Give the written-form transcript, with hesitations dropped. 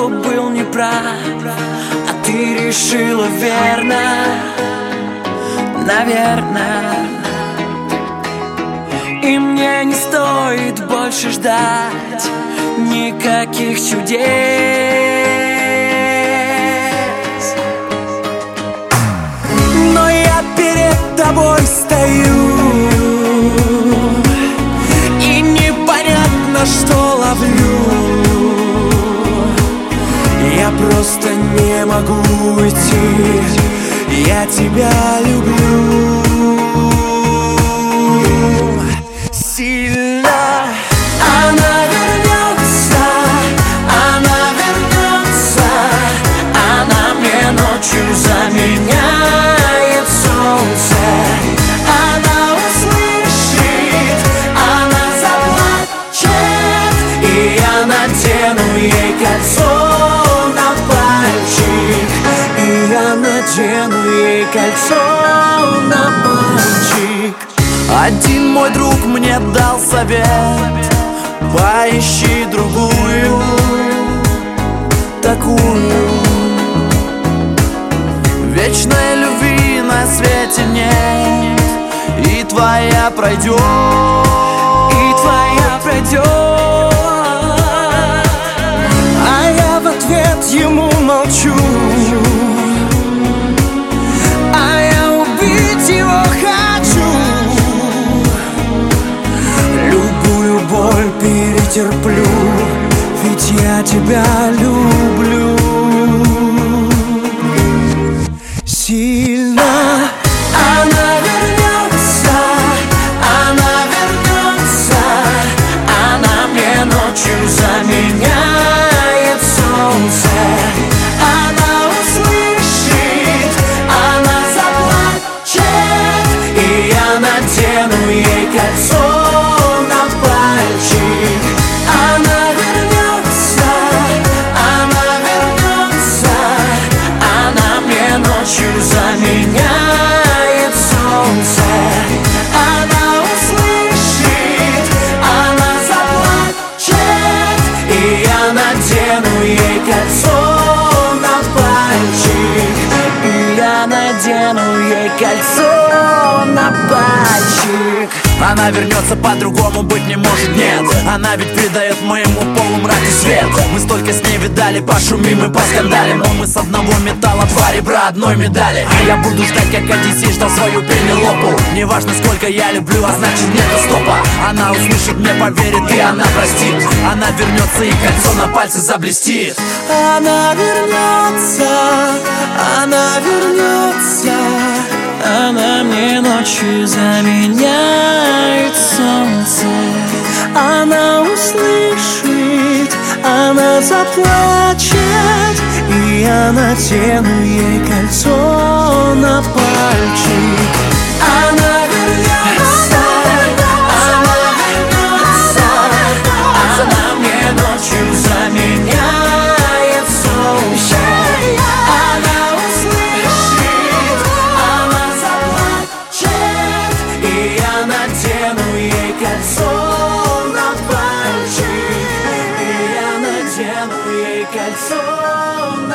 кто был неправ, а ты решила верно, наверное. И мне не стоит больше ждать никаких чудес. Но я перед тобой стою, и непонятно, что ловлю. Я просто не могу уйти, я тебя люблю сильно. Она вернется, она мне ночью заменяет солнце. Она услышит, она заплачет, и я надену ей кольцо на пальчик. И я надену ей кольцо на пальчик. Один мой друг мне дал совет: поищи другую, такую. Вечной любви на свете нет, и твоя пройдет, и твоя пройдет. А я в ответ ему молчу, а я убить его хочу. Любую боль перетерплю, ведь я тебя люблю сильно. Она вернется, она мне ночью заменяет солнце. Она услышит, она заплачет, и я надену ей кольцо на пальчик. Она вернется, она мне ночью заменяет солнце. Она услышит, она заплачет, и я надену ей кольцо на пальчик. И я надену ей кольцо на пальчик. Она вернется, по-другому быть не может, нет. Она ведь придает моему полумраку свет. Мы столько с ней видали, пошумим и поскандалим, но мы с одного металла, два ребра одной медали. А я буду ждать, как Одиссей ждал свою Пенелопу. Неважно, сколько я люблю, а значит нету стопа. Она услышит, мне поверит, и она простит. Она вернется, и кольцо на пальце заблестит. Она вернется, она мне ночью заменяет солнце. Она услышит, она заплачет, и я надену ей кольцо на пальчик. Она вернется, она мне ночью заменяет солнце. Она услышит, она заплачет, и я надену ей кольцо на пальчик. И я надену ей кольцо